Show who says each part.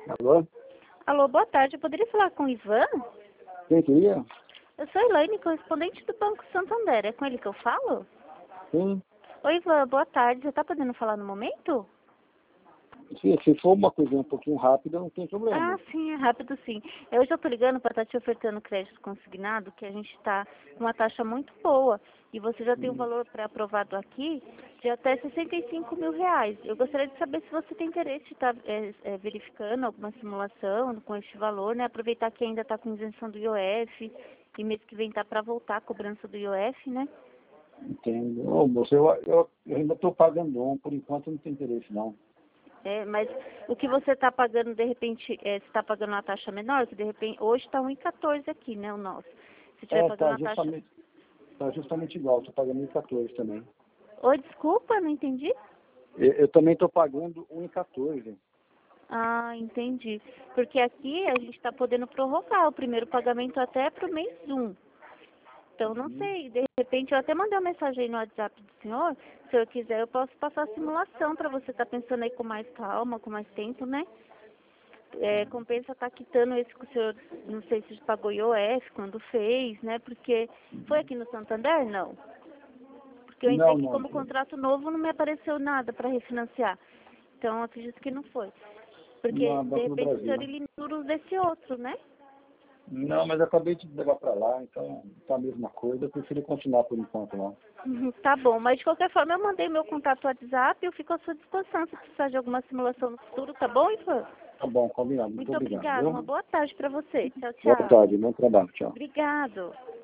Speaker 1: Alô?
Speaker 2: Alô, boa tarde. Eu poderia falar com o Ivan?
Speaker 1: Quem queria?
Speaker 2: Eu sou Elaine, correspondente do Banco Santander. É com ele que eu falo?
Speaker 1: Sim.
Speaker 2: Oi, Ivan. Boa tarde. Você está podendo falar no momento?
Speaker 1: Se for uma coisa um pouquinho rápida, não tem problema.
Speaker 2: Ah, sim, é rápido sim. Eu já estou ligando para estar te ofertando crédito consignado, que a gente está com uma taxa muito boa. E você já tem um valor pré-aprovado aqui de até R$ 65.000. Eu gostaria de saber se você tem interesse de estar verificando alguma simulação com este valor, né? Aproveitar que ainda está com isenção do IOF e mês que vem está para voltar a cobrança do IOF, né?
Speaker 1: Entendo. Ô, moço, eu ainda estou pagando por enquanto não tem interesse, não.
Speaker 2: É, mas o que você está pagando, de repente, você está pagando uma taxa menor, que de repente, hoje está 1,14 aqui, né, o nosso. Se estiver pagando uma taxa...
Speaker 1: Tá justamente igual, estou pagando 1,14 também.
Speaker 2: Oi, desculpa, não entendi.
Speaker 1: Eu também estou pagando 1,14.
Speaker 2: Ah, entendi. Porque aqui a gente está podendo prorrogar o primeiro pagamento até para o mês 1. Então, não sei, de repente eu até mandei uma mensagem aí no WhatsApp do senhor. Se eu quiser, eu posso passar a simulação para você estar pensando aí com mais calma, com mais tempo, né? Compensa estar quitando esse que o senhor, não sei se pagou IOF quando fez, né? Porque foi aqui no Santander? Não. Porque eu entrei
Speaker 1: Não,
Speaker 2: aqui
Speaker 1: não.
Speaker 2: como contrato novo, não me apareceu nada para refinanciar. Então, eu acredito que não foi. Porque,
Speaker 1: Não,
Speaker 2: de
Speaker 1: Banco do
Speaker 2: repente, o senhor
Speaker 1: Brasil.
Speaker 2: elimina os juros desse outro, né?
Speaker 1: Não, mas eu acabei de levar para lá, então tá a mesma coisa. Eu prefiro continuar por enquanto lá.
Speaker 2: Tá bom, mas de qualquer forma eu mandei meu contato no WhatsApp e eu fico à sua disposição se precisar de alguma simulação no futuro, tá bom, Ivan?
Speaker 1: Tá bom, combinado. Muito
Speaker 2: Muito
Speaker 1: obrigado.
Speaker 2: obrigada, uma
Speaker 1: Viu?
Speaker 2: boa tarde para você. Tchau,
Speaker 1: Boa
Speaker 2: tchau.
Speaker 1: tarde, bom trabalho. Tchau.
Speaker 2: Obrigado.